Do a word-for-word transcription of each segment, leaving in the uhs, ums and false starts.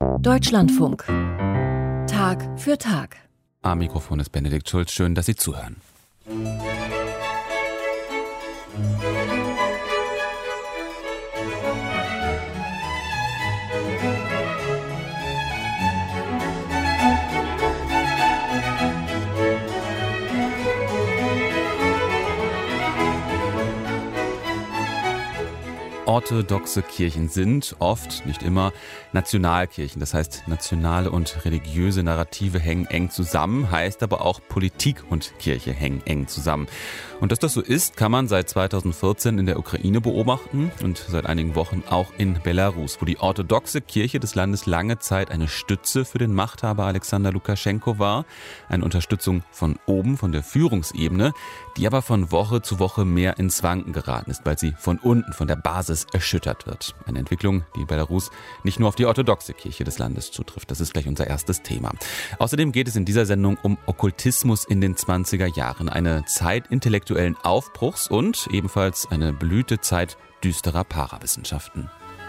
Deutschlandfunk. Tag für Tag. Am Mikrofon ist Benedikt Schulz. Schön, dass Sie zuhören. Orthodoxe Kirchen sind oft, nicht immer, Nationalkirchen. Das heißt, nationale und religiöse Narrative hängen eng zusammen, heißt aber auch Politik und Kirche hängen eng zusammen. Und dass das so ist, kann man seit zweitausendvierzehn in der Ukraine beobachten und seit einigen Wochen auch in Belarus, wo die orthodoxe Kirche des Landes lange Zeit eine Stütze für den Machthaber Alexander Lukaschenko war. Eine Unterstützung von oben, von der Führungsebene, die aber von Woche zu Woche mehr ins Wanken geraten ist, weil sie von unten, von der Basis erschüttert wird. Eine Entwicklung, die Belarus nicht nur auf die orthodoxe Kirche des Landes zutrifft. Das ist gleich unser erstes Thema. Außerdem geht es in dieser Sendung um Okkultismus in den zwanziger Jahren. Eine Zeit intellektuellen Aufbruchs und ebenfalls eine Blütezeit düsterer Parawissenschaften.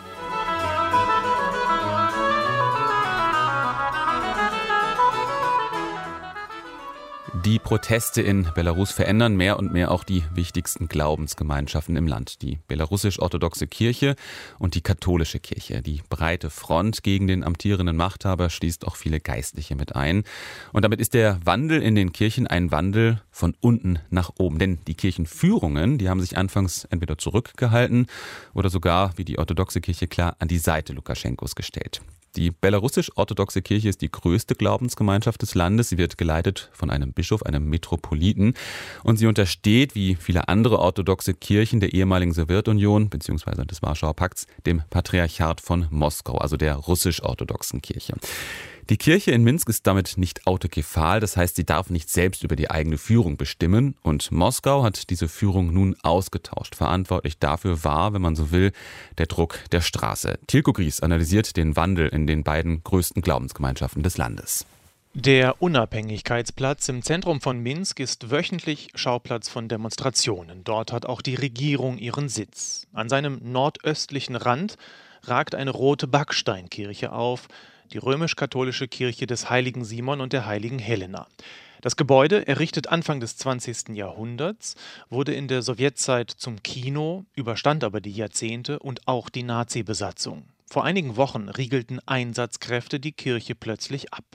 Die Proteste in Belarus verändern mehr und mehr auch die wichtigsten Glaubensgemeinschaften im Land. Die belarussisch-orthodoxe Kirche und die katholische Kirche. Die breite Front gegen den amtierenden Machthaber schließt auch viele Geistliche mit ein. Und damit ist der Wandel in den Kirchen ein Wandel von unten nach oben. Denn die Kirchenführungen, die haben sich anfangs entweder zurückgehalten oder sogar, wie die orthodoxe Kirche klar, an die Seite Lukaschenkos gestellt. Die belarussisch-orthodoxe Kirche ist die größte Glaubensgemeinschaft des Landes. Sie wird geleitet von einem Bischof, einem Metropoliten. Und sie untersteht, wie viele andere orthodoxe Kirchen der ehemaligen Sowjetunion bzw. des Warschauer Pakts, dem Patriarchat von Moskau, also der russisch-orthodoxen Kirche. Die Kirche in Minsk ist damit nicht autokephal, das heißt, sie darf nicht selbst über die eigene Führung bestimmen. Und Moskau hat diese Führung nun ausgetauscht. Verantwortlich dafür war, wenn man so will, der Druck der Straße. Tilko Gries analysiert den Wandel in den beiden größten Glaubensgemeinschaften des Landes. Der Unabhängigkeitsplatz im Zentrum von Minsk ist wöchentlich Schauplatz von Demonstrationen. Dort hat auch die Regierung ihren Sitz. An seinem nordöstlichen Rand ragt eine rote Backsteinkirche auf, die römisch-katholische Kirche des heiligen Simon und der heiligen Helena. Das Gebäude, errichtet Anfang des zwanzigsten Jahrhunderts, wurde in der Sowjetzeit zum Kino, überstand aber die Jahrzehnte und auch die Nazi-Besatzung. Vor einigen Wochen riegelten Einsatzkräfte die Kirche plötzlich ab.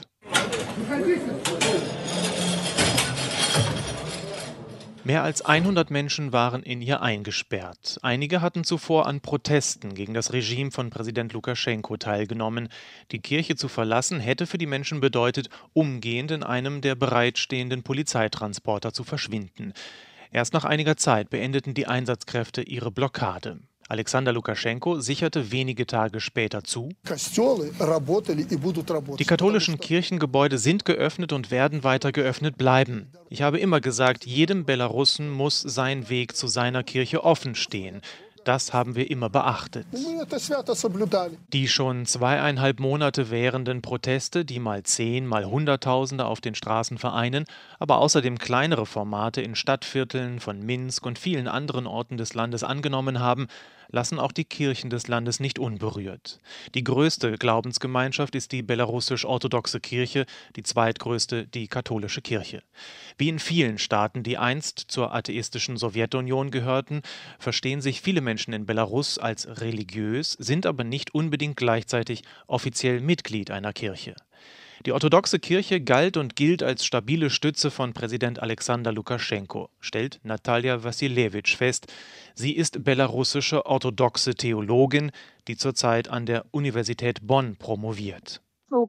Mehr als hundert Menschen waren in ihr eingesperrt. Einige hatten zuvor an Protesten gegen das Regime von Präsident Lukaschenko teilgenommen. Die Kirche zu verlassen hätte für die Menschen bedeutet, umgehend in einem der bereitstehenden Polizeitransporter zu verschwinden. Erst nach einiger Zeit beendeten die Einsatzkräfte ihre Blockade. Alexander Lukaschenko sicherte wenige Tage später zu: Die katholischen Kirchengebäude sind geöffnet und werden weiter geöffnet bleiben. Ich habe immer gesagt, jedem Belarussen muss sein Weg zu seiner Kirche offen stehen. Das haben wir immer beachtet. Die schon zweieinhalb Monate währenden Proteste, die mal zehn, mal Hunderttausende auf den Straßen vereinen, aber außerdem kleinere Formate in Stadtvierteln von Minsk und vielen anderen Orten des Landes angenommen haben, lassen auch die Kirchen des Landes nicht unberührt. Die größte Glaubensgemeinschaft ist die belarussisch-orthodoxe Kirche, die zweitgrößte die katholische Kirche. Wie in vielen Staaten, die einst zur atheistischen Sowjetunion gehörten, verstehen sich viele Menschen in Belarus als religiös, sind aber nicht unbedingt gleichzeitig offiziell Mitglied einer Kirche. Die orthodoxe Kirche galt und gilt als stabile Stütze von Präsident Alexander Lukaschenko, stellt Natalja Wassiljewitsch fest. Sie ist belarussische orthodoxe Theologin, die zurzeit an der Universität Bonn promoviert.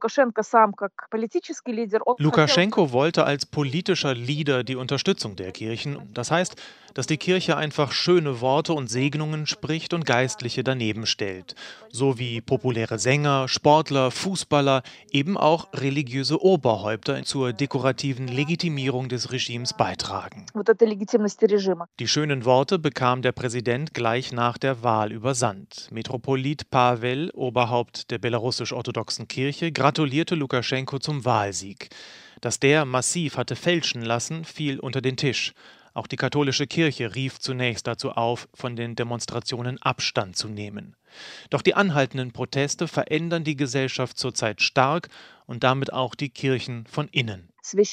Lukaschenko wollte als politischer Leader die Unterstützung der Kirchen. Das heißt, dass die Kirche einfach schöne Worte und Segnungen spricht und Geistliche daneben stellt. So wie populäre Sänger, Sportler, Fußballer, eben auch religiöse Oberhäupter zur dekorativen Legitimierung des Regimes beitragen. Die schönen Worte bekam der Präsident gleich nach der Wahl übersandt. Metropolit Pawel, Oberhaupt der belarussisch-orthodoxen Kirche, gratulierte Lukaschenko zum Wahlsieg. Dass der massiv hatte fälschen lassen, fiel unter den Tisch. Auch die katholische Kirche rief zunächst dazu auf, von den Demonstrationen Abstand zu nehmen. Doch die anhaltenden Proteste verändern die Gesellschaft zurzeit stark und damit auch die Kirchen von innen.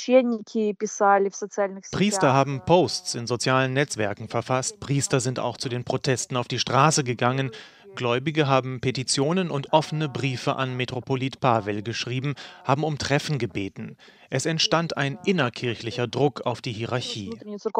Priester haben Posts in sozialen Netzwerken verfasst, Priester sind auch zu den Protesten auf die Straße gegangen, Gläubige haben Petitionen und offene Briefe an Metropolit Pavel geschrieben, haben um Treffen gebeten. Es entstand ein innerkirchlicher Druck auf die Hierarchie.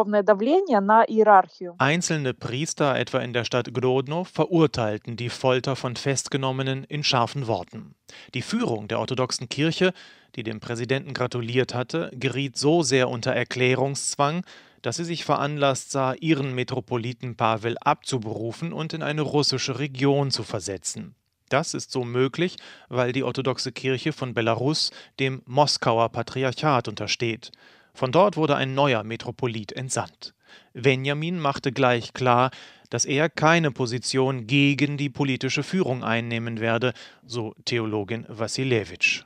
Einzelne Priester, etwa in der Stadt Grodno, verurteilten die Folter von Festgenommenen in scharfen Worten. Die Führung der orthodoxen Kirche, die dem Präsidenten gratuliert hatte, geriet so sehr unter Erklärungszwang, dass sie sich veranlasst sah, ihren Metropoliten Pavel abzuberufen und in eine russische Region zu versetzen. Das ist so möglich, weil die orthodoxe Kirche von Belarus dem Moskauer Patriarchat untersteht. Von dort wurde ein neuer Metropolit entsandt. Venjamin machte gleich klar, dass er keine Position gegen die politische Führung einnehmen werde, so Theologin Wassilewitsch.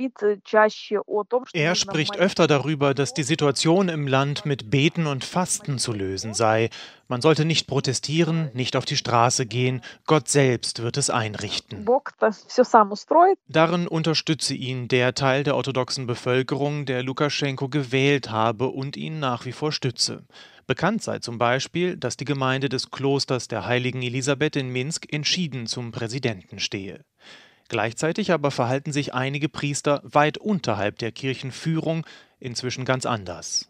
Er spricht öfter darüber, dass die Situation im Land mit Beten und Fasten zu lösen sei. Man sollte nicht protestieren, nicht auf die Straße gehen, Gott selbst wird es einrichten. Darin unterstütze ihn der Teil der orthodoxen Bevölkerung, der Lukaschenko gewählt habe und ihn nach wie vor stütze. Bekannt sei zum Beispiel, dass die Gemeinde des Klosters der Heiligen Elisabeth in Minsk entschieden zum Präsidenten stehe. Gleichzeitig aber verhalten sich einige Priester weit unterhalb der Kirchenführung inzwischen ganz anders.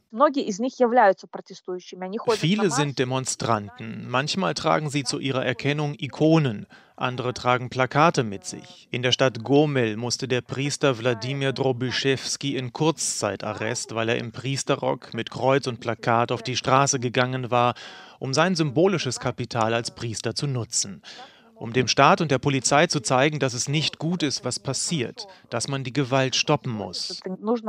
Viele sind Demonstranten. Manchmal tragen sie zu ihrer Erkennung Ikonen, andere tragen Plakate mit sich. In der Stadt Gomel musste der Priester Wladimir Drobyschewski in Kurzzeitarrest, weil er im Priesterrock mit Kreuz und Plakat auf die Straße gegangen war, um sein symbolisches Kapital als Priester zu nutzen. Um dem Staat und der Polizei zu zeigen, dass es nicht gut ist, was passiert, dass man die Gewalt stoppen muss.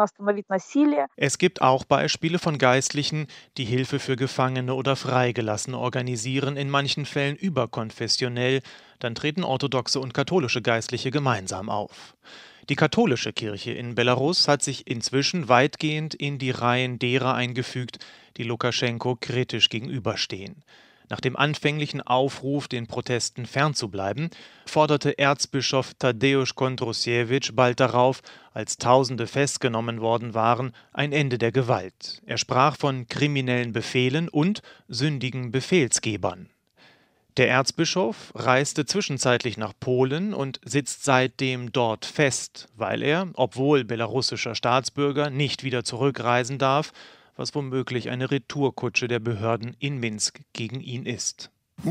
Es gibt auch Beispiele von Geistlichen, die Hilfe für Gefangene oder Freigelassene organisieren, in manchen Fällen überkonfessionell, dann treten orthodoxe und katholische Geistliche gemeinsam auf. Die katholische Kirche in Belarus hat sich inzwischen weitgehend in die Reihen derer eingefügt, die Lukaschenko kritisch gegenüberstehen. Nach dem anfänglichen Aufruf, den Protesten fernzubleiben, forderte Erzbischof Tadeusz Kondrusiewicz bald darauf, als Tausende festgenommen worden waren, ein Ende der Gewalt. Er sprach von kriminellen Befehlen und sündigen Befehlsgebern. Der Erzbischof reiste zwischenzeitlich nach Polen und sitzt seitdem dort fest, weil er, obwohl belarussischer Staatsbürger, nicht wieder zurückreisen darf, was womöglich eine Retourkutsche der Behörden in Minsk gegen ihn ist.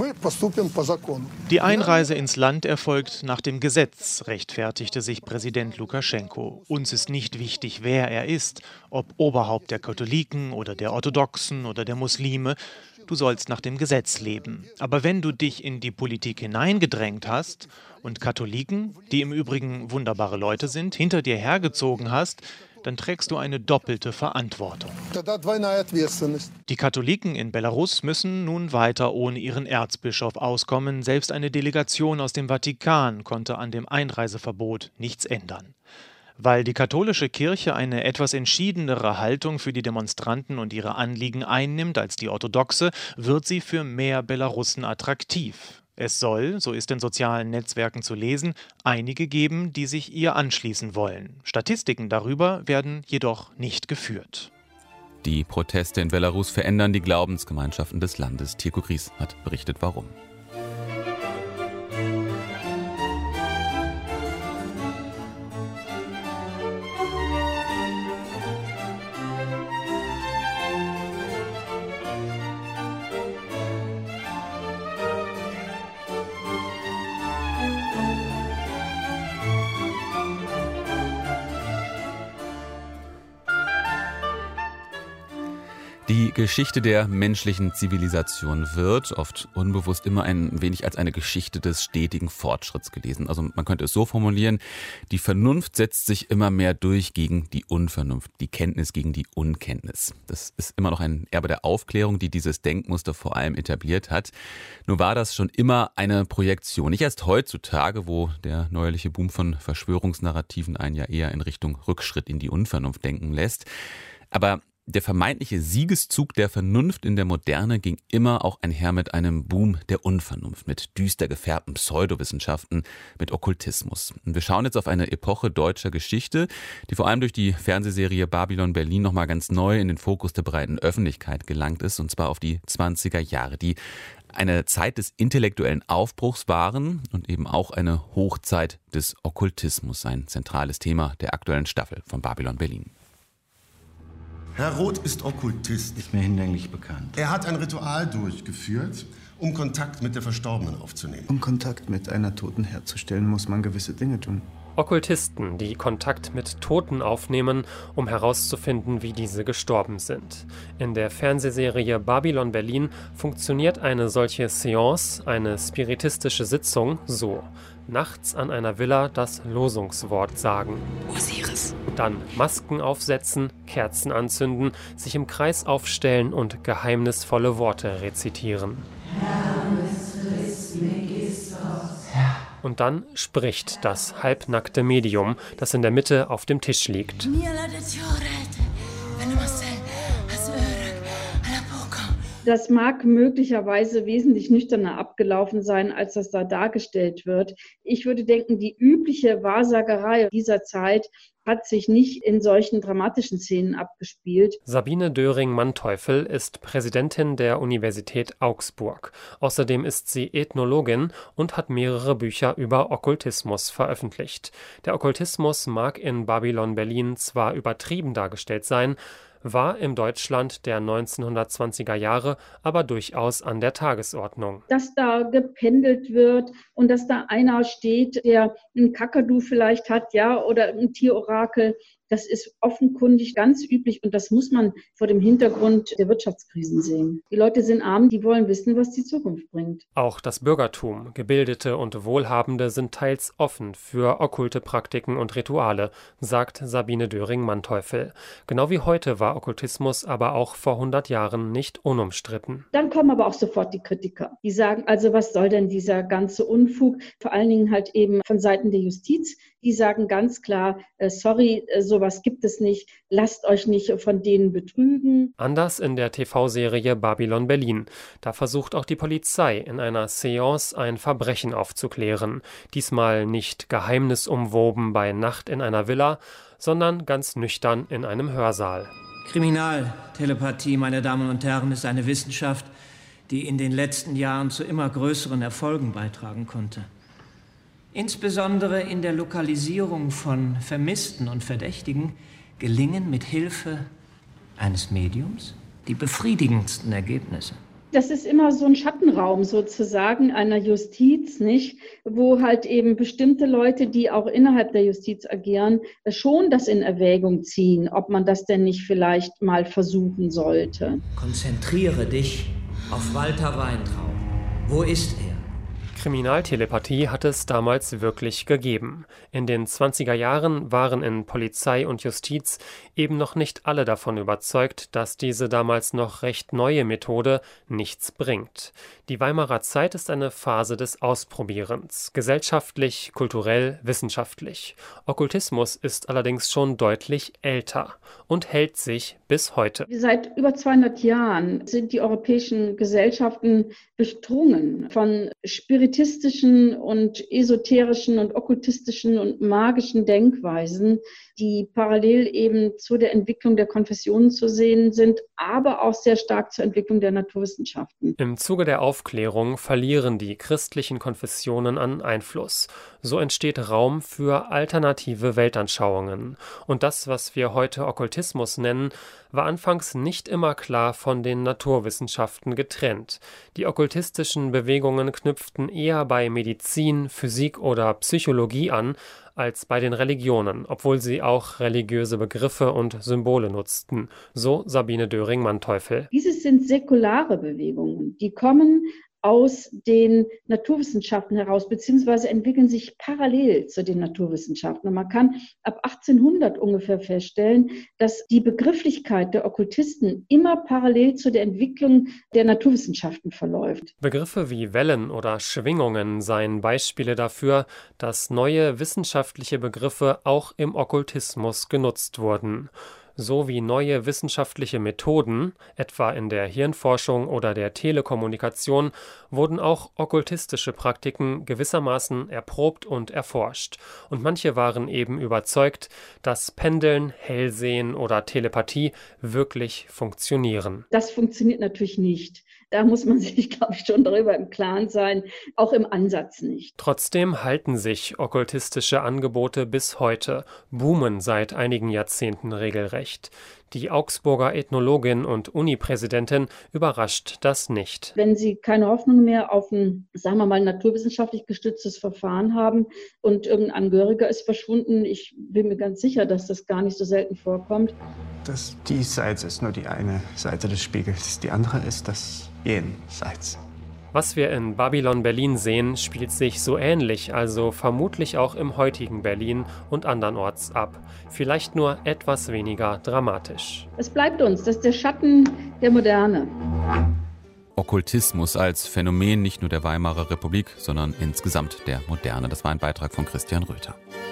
Die Einreise ins Land erfolgt nach dem Gesetz, rechtfertigte sich Präsident Lukaschenko. Uns ist nicht wichtig, wer er ist, ob Oberhaupt der Katholiken oder der Orthodoxen oder der Muslime. Du sollst nach dem Gesetz leben. Aber wenn du dich in die Politik hineingedrängt hast und Katholiken, die im Übrigen wunderbare Leute sind, hinter dir hergezogen hast, dann trägst du eine doppelte Verantwortung. Die Katholiken in Belarus müssen nun weiter ohne ihren Erzbischof auskommen. Selbst eine Delegation aus dem Vatikan konnte an dem Einreiseverbot nichts ändern. Weil die katholische Kirche eine etwas entschiedenere Haltung für die Demonstranten und ihre Anliegen einnimmt als die orthodoxe, wird sie für mehr Belarussen attraktiv. Es soll, so ist in sozialen Netzwerken zu lesen, einige geben, die sich ihr anschließen wollen. Statistiken darüber werden jedoch nicht geführt. Die Proteste in Belarus verändern die Glaubensgemeinschaften des Landes. Tirko Gries hat berichtet, warum. Die Geschichte der menschlichen Zivilisation wird, oft unbewusst, immer ein wenig als eine Geschichte des stetigen Fortschritts gelesen. Also man könnte es so formulieren, die Vernunft setzt sich immer mehr durch gegen die Unvernunft, die Kenntnis gegen die Unkenntnis. Das ist immer noch ein Erbe der Aufklärung, die dieses Denkmuster vor allem etabliert hat. Nur war das schon immer eine Projektion. Nicht erst heutzutage, wo der neuerliche Boom von Verschwörungsnarrativen einen ja eher in Richtung Rückschritt in die Unvernunft denken lässt. Aber Der vermeintliche Siegeszug der Vernunft in der Moderne ging immer auch einher mit einem Boom der Unvernunft, mit düster gefärbten Pseudowissenschaften, mit Okkultismus. Und wir schauen jetzt auf eine Epoche deutscher Geschichte, die vor allem durch die Fernsehserie Babylon Berlin nochmal ganz neu in den Fokus der breiten Öffentlichkeit gelangt ist, und zwar auf die zwanziger Jahre, die eine Zeit des intellektuellen Aufbruchs waren und eben auch eine Hochzeit des Okkultismus, ein zentrales Thema der aktuellen Staffel von Babylon Berlin. Herr Roth ist Okkultist. Ist mir hinlänglich bekannt. Er hat ein Ritual durchgeführt, um Kontakt mit der Verstorbenen aufzunehmen. Um Kontakt mit einer Toten herzustellen, muss man gewisse Dinge tun. Okkultisten, die Kontakt mit Toten aufnehmen, um herauszufinden, wie diese gestorben sind. In der Fernsehserie Babylon Berlin funktioniert eine solche Seance, eine spiritistische Sitzung, so: Nachts an einer Villa das Losungswort sagen. Osiris. Dann Masken aufsetzen, Kerzen anzünden, sich im Kreis aufstellen und geheimnisvolle Worte rezitieren. Und dann spricht das halbnackte Medium, das in der Mitte auf dem Tisch liegt. Das mag möglicherweise wesentlich nüchterner abgelaufen sein, als das da dargestellt wird. Ich würde denken, die übliche Wahrsagerei dieser Zeit hat sich nicht in solchen dramatischen Szenen abgespielt. Sabine Döring-Manteuffel ist Präsidentin der Universität Augsburg. Außerdem ist sie Ethnologin und hat mehrere Bücher über Okkultismus veröffentlicht. Der Okkultismus mag in Babylon Berlin zwar übertrieben dargestellt sein, war im Deutschland der neunzehnhundertzwanziger Jahre aber durchaus an der Tagesordnung. Dass da gependelt wird und dass da einer steht, der einen Kakadu vielleicht hat, ja, oder ein Tierorakel, das ist offenkundig ganz üblich und das muss man vor dem Hintergrund der Wirtschaftskrisen sehen. Die Leute sind arm, die wollen wissen, was die Zukunft bringt. Auch das Bürgertum, Gebildete und Wohlhabende sind teils offen für okkulte Praktiken und Rituale, sagt Sabine Döring-Manteuffel. Genau wie heute war Okkultismus aber auch vor hundert Jahren nicht unumstritten. Dann kommen aber auch sofort die Kritiker. Die sagen, also was soll denn dieser ganze Unfug? Vor allen Dingen halt eben von Seiten der Justiz. Die sagen ganz klar, äh, sorry, äh, sowas gibt es nicht, lasst euch nicht von denen betrügen. Anders in der T V-Serie Babylon Berlin. Da versucht auch die Polizei in einer Seance ein Verbrechen aufzuklären. Diesmal nicht geheimnisumwoben bei Nacht in einer Villa, sondern ganz nüchtern in einem Hörsaal. Kriminaltelepathie, meine Damen und Herren, ist eine Wissenschaft, die in den letzten Jahren zu immer größeren Erfolgen beitragen konnte. Insbesondere in der Lokalisierung von Vermissten und Verdächtigen gelingen mit Hilfe eines Mediums die befriedigendsten Ergebnisse. Das ist immer so ein Schattenraum sozusagen einer Justiz, nicht, wo halt eben bestimmte Leute, die auch innerhalb der Justiz agieren, schon das in Erwägung ziehen, ob man das denn nicht vielleicht mal versuchen sollte. Konzentriere dich auf Walter Weintraub. Wo ist er? Kriminaltelepathie hat es damals wirklich gegeben. In den zwanziger Jahren waren in Polizei und Justiz eben noch nicht alle davon überzeugt, dass diese damals noch recht neue Methode nichts bringt. Die Weimarer Zeit ist eine Phase des Ausprobierens, gesellschaftlich, kulturell, wissenschaftlich. Okkultismus ist allerdings schon deutlich älter und hält sich bis heute. Seit über zweihundert Jahren sind die europäischen Gesellschaften durchdrungen von spiritistischen und esoterischen und okkultistischen und magischen Denkweisen, die parallel eben zu der Entwicklung der Konfessionen zu sehen sind, aber auch sehr stark zur Entwicklung der Naturwissenschaften. Im Zuge der Aufklärung verlieren die christlichen Konfessionen an Einfluss. So entsteht Raum für alternative Weltanschauungen. Und das, was wir heute Okkultismus nennen, war anfangs nicht immer klar von den Naturwissenschaften getrennt. Die okkultistischen Bewegungen knüpften eher bei Medizin, Physik oder Psychologie an, als bei den Religionen, obwohl sie auch religiöse Begriffe und Symbole nutzten, so Sabine Döring-Manteuffel. Dieses sind säkulare Bewegungen, die kommen aus den Naturwissenschaften heraus, beziehungsweise entwickeln sich parallel zu den Naturwissenschaften. Und man kann ab achtzehnhundert ungefähr feststellen, dass die Begrifflichkeit der Okkultisten immer parallel zu der Entwicklung der Naturwissenschaften verläuft. Begriffe wie Wellen oder Schwingungen seien Beispiele dafür, dass neue wissenschaftliche Begriffe auch im Okkultismus genutzt wurden. sowie neue wissenschaftliche Methoden, etwa in der Hirnforschung oder der Telekommunikation, wurden auch okkultistische Praktiken gewissermaßen erprobt und erforscht. Und manche waren eben überzeugt, dass Pendeln, Hellsehen oder Telepathie wirklich funktionieren. Das funktioniert natürlich nicht. Da muss man sich, glaube ich, schon darüber im Klaren sein, auch im Ansatz nicht. Trotzdem halten sich okkultistische Angebote bis heute, boomen seit einigen Jahrzehnten regelrecht. Die Augsburger Ethnologin und Uni-Präsidentin überrascht das nicht. Wenn Sie keine Hoffnung mehr auf ein, sagen wir mal, naturwissenschaftlich gestütztes Verfahren haben und irgendein Angehöriger ist verschwunden, ich bin mir ganz sicher, dass das gar nicht so selten vorkommt. Das Diesseits ist nur die eine Seite des Spiegels, die andere ist das Jenseits. Was wir in Babylon Berlin sehen, spielt sich so ähnlich, also vermutlich auch im heutigen Berlin und andernorts ab. Vielleicht nur etwas weniger dramatisch. Es bleibt uns, das ist der Schatten der Moderne. Okkultismus als Phänomen nicht nur der Weimarer Republik, sondern insgesamt der Moderne. Das war ein Beitrag von Christian Röther.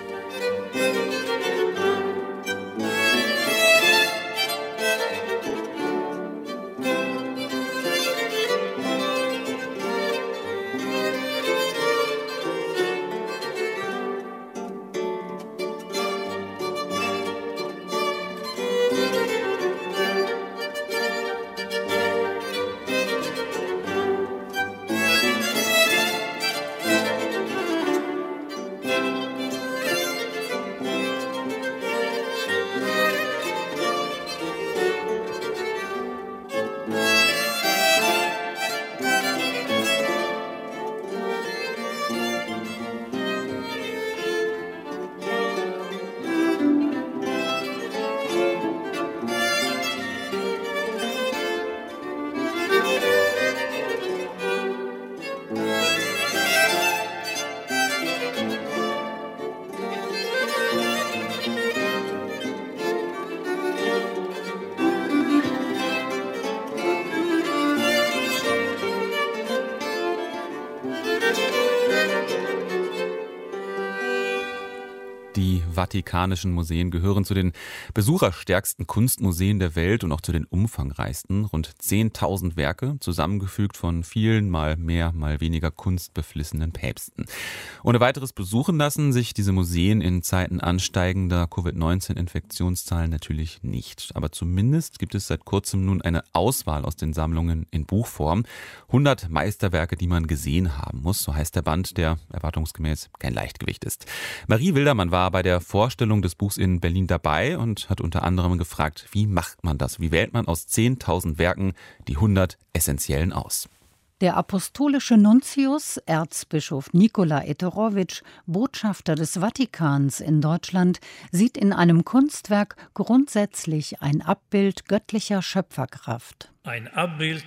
Die Vatikanischen Museen gehören zu den besucherstärksten Kunstmuseen der Welt und auch zu den umfangreichsten. Rund zehntausend Werke, zusammengefügt von vielen, mal mehr, mal weniger kunstbeflissenen Päpsten. Ohne weiteres besuchen lassen sich diese Museen in Zeiten ansteigender Covid neunzehn Infektionszahlen natürlich nicht. Aber zumindest gibt es seit kurzem nun eine Auswahl aus den Sammlungen in Buchform. hundert Meisterwerke, die man gesehen haben muss, so heißt der Band, der erwartungsgemäß kein Leichtgewicht ist. Marie Wildermann war bei der Vorstellung des Buchs in Berlin dabei und hat unter anderem gefragt, wie macht man das? Wie wählt man aus zehntausend Werken die hundert essentiellen aus? Der apostolische Nuntius, Erzbischof Nikola Eterowitsch, Botschafter des Vatikans in Deutschland, sieht in einem Kunstwerk grundsätzlich ein Abbild göttlicher Schöpferkraft. Ein Abbild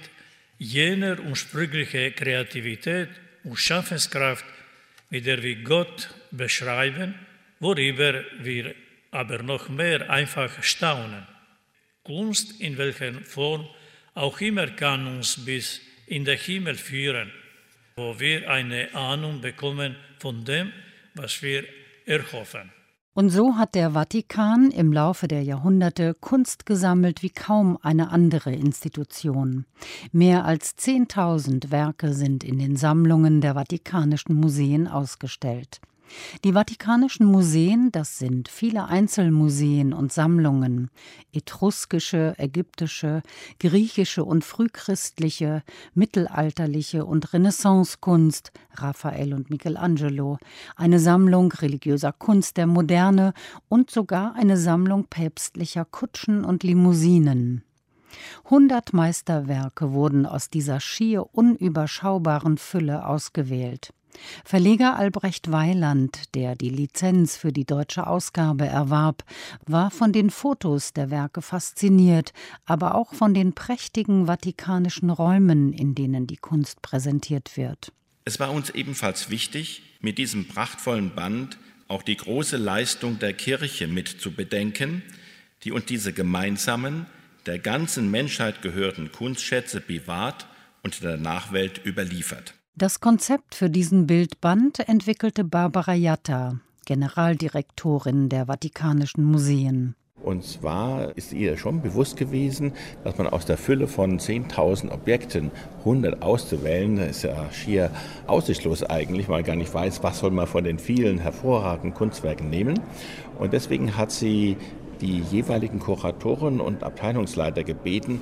jener ursprünglichen Kreativität und Schaffenskraft, mit der wir Gott beschreiben, worüber wir aber noch mehr einfach staunen. Kunst, in welcher Form auch immer, kann uns bis in den Himmel führen, wo wir eine Ahnung bekommen von dem, was wir erhoffen. Und so hat der Vatikan im Laufe der Jahrhunderte Kunst gesammelt wie kaum eine andere Institution. Mehr als zehntausend Werke sind in den Sammlungen der Vatikanischen Museen ausgestellt. Die Vatikanischen Museen, das sind viele Einzelmuseen und Sammlungen, etruskische, ägyptische, griechische und frühchristliche, mittelalterliche und Renaissancekunst, Raphael und Michelangelo, eine Sammlung religiöser Kunst der Moderne und sogar eine Sammlung päpstlicher Kutschen und Limousinen. Hundert Meisterwerke wurden aus dieser schier unüberschaubaren Fülle ausgewählt. Verleger Albrecht Weiland, der die Lizenz für die deutsche Ausgabe erwarb, war von den Fotos der Werke fasziniert, aber auch von den prächtigen vatikanischen Räumen, in denen die Kunst präsentiert wird. Es war uns ebenfalls wichtig, mit diesem prachtvollen Band auch die große Leistung der Kirche mit zu bedenken, die uns diese gemeinsamen, der ganzen Menschheit gehörenden Kunstschätze bewahrt und der Nachwelt überliefert. Das Konzept für diesen Bildband entwickelte Barbara Jatta, Generaldirektorin der Vatikanischen Museen. Und zwar ist ihr schon bewusst gewesen, dass man aus der Fülle von zehntausend Objekten hundert auszuwählen, das ist ja schier aussichtslos eigentlich, weil man gar nicht weiß, was soll man von den vielen hervorragenden Kunstwerken nehmen. Und deswegen hat sie die jeweiligen Kuratoren und Abteilungsleiter gebeten,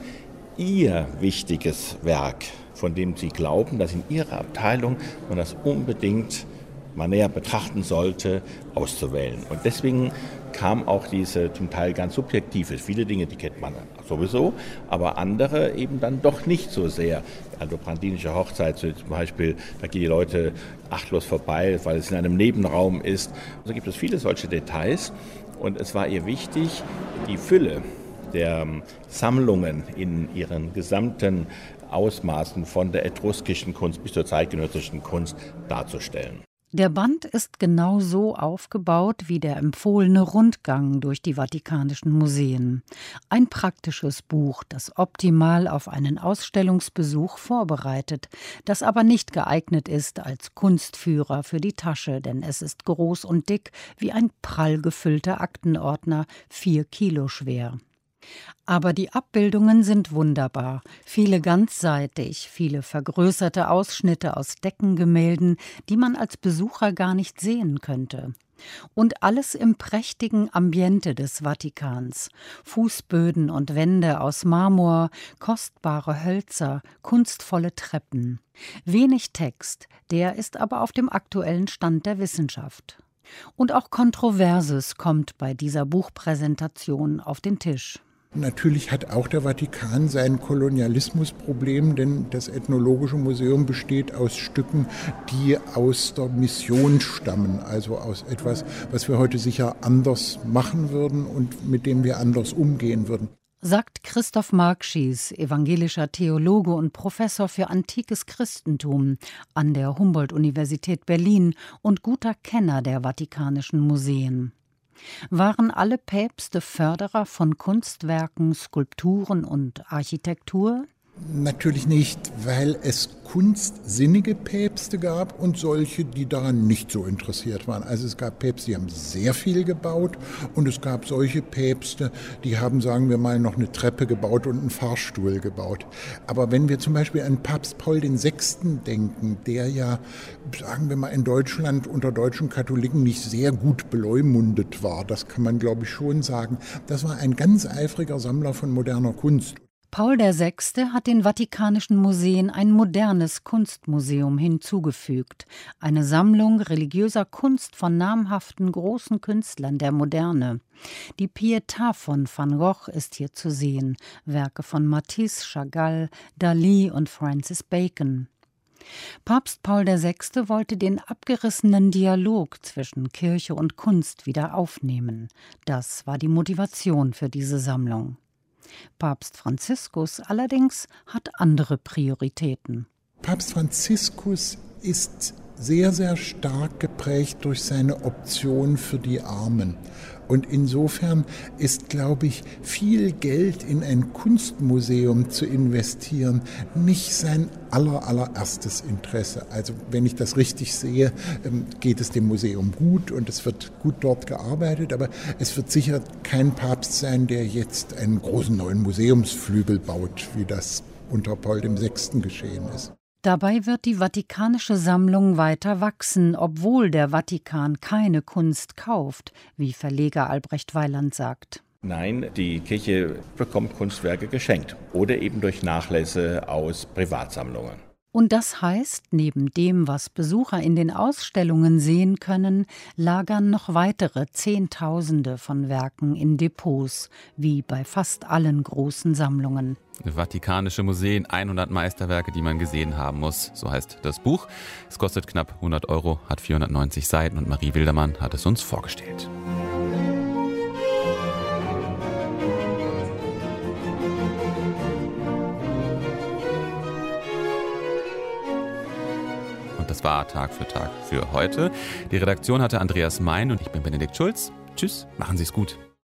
ihr wichtiges Werk, von dem sie glauben, dass in ihrer Abteilung man das unbedingt mal näher betrachten sollte, auszuwählen. Und deswegen kam auch diese zum Teil ganz subjektive, viele Dinge, die kennt man sowieso, aber andere eben dann doch nicht so sehr. Also brandinische Hochzeit zum Beispiel, da gehen die Leute achtlos vorbei, weil es in einem Nebenraum ist. So gibt es viele solche Details und es war ihr wichtig, die Fülle der Sammlungen in ihren gesamten Ausmaßen von der etruskischen Kunst bis zur zeitgenössischen Kunst darzustellen. Der Band ist genau so aufgebaut wie der empfohlene Rundgang durch die Vatikanischen Museen. Ein praktisches Buch, das optimal auf einen Ausstellungsbesuch vorbereitet, das aber nicht geeignet ist als Kunstführer für die Tasche, denn es ist groß und dick wie ein prall gefüllter Aktenordner, vier Kilo schwer. Aber die Abbildungen sind wunderbar, viele ganzseitig, viele vergrößerte Ausschnitte aus Deckengemälden, die man als Besucher gar nicht sehen könnte. Und alles im prächtigen Ambiente des Vatikans. Fußböden und Wände aus Marmor, kostbare Hölzer, kunstvolle Treppen. Wenig Text, der ist aber auf dem aktuellen Stand der Wissenschaft. Und auch Kontroverses kommt bei dieser Buchpräsentation auf den Tisch. Natürlich hat auch der Vatikan sein Kolonialismusproblem, denn das Ethnologische Museum besteht aus Stücken, die aus der Mission stammen, also aus etwas, was wir heute sicher anders machen würden und mit dem wir anders umgehen würden. Sagt Christoph Markschies, evangelischer Theologe und Professor für antikes Christentum an der Humboldt-Universität Berlin und guter Kenner der Vatikanischen Museen. Waren alle Päpste Förderer von Kunstwerken, Skulpturen und Architektur? Natürlich nicht, weil es kunstsinnige Päpste gab und solche, die daran nicht so interessiert waren. Also es gab Päpste, die haben sehr viel gebaut und es gab solche Päpste, die haben, sagen wir mal, noch eine Treppe gebaut und einen Fahrstuhl gebaut. Aber wenn wir zum Beispiel an Papst Paul der Sechste denken, der ja, sagen wir mal, in Deutschland unter deutschen Katholiken nicht sehr gut beleumundet war, das kann man, glaube ich, schon sagen, das war ein ganz eifriger Sammler von moderner Kunst. Paul der Sechste hat den Vatikanischen Museen ein modernes Kunstmuseum hinzugefügt, eine Sammlung religiöser Kunst von namhaften großen Künstlern der Moderne. Die Pietà von Van Gogh ist hier zu sehen, Werke von Matisse, Chagall, Dalí und Francis Bacon. Papst Paul der Sechste wollte den abgerissenen Dialog zwischen Kirche und Kunst wieder aufnehmen. Das war die Motivation für diese Sammlung. Papst Franziskus allerdings hat andere Prioritäten. Papst Franziskus ist sehr, sehr stark geprägt durch seine Option für die Armen. Und insofern ist, glaube ich, viel Geld in ein Kunstmuseum zu investieren nicht sein aller, allererstes Interesse. Also wenn ich das richtig sehe, geht es dem Museum gut und es wird gut dort gearbeitet. Aber es wird sicher kein Papst sein, der jetzt einen großen neuen Museumsflügel baut, wie das unter Paul der Sechste geschehen ist. Dabei wird die Vatikanische Sammlung weiter wachsen, obwohl der Vatikan keine Kunst kauft, wie Verleger Albrecht Weiland sagt. Nein, die Kirche bekommt Kunstwerke geschenkt oder eben durch Nachlässe aus Privatsammlungen. Und das heißt, neben dem, was Besucher in den Ausstellungen sehen können, lagern noch weitere Zehntausende von Werken in Depots, wie bei fast allen großen Sammlungen. Vatikanische Museen, hundert Meisterwerke, die man gesehen haben muss, so heißt das Buch. Es kostet knapp hundert Euro, hat vierhundertneunzig Seiten und Marie Wildermann hat es uns vorgestellt. Das war Tag für Tag für heute. Die Redaktion hatte Andreas Mein und ich bin Benedikt Schulz. Tschüss, machen Sie es gut.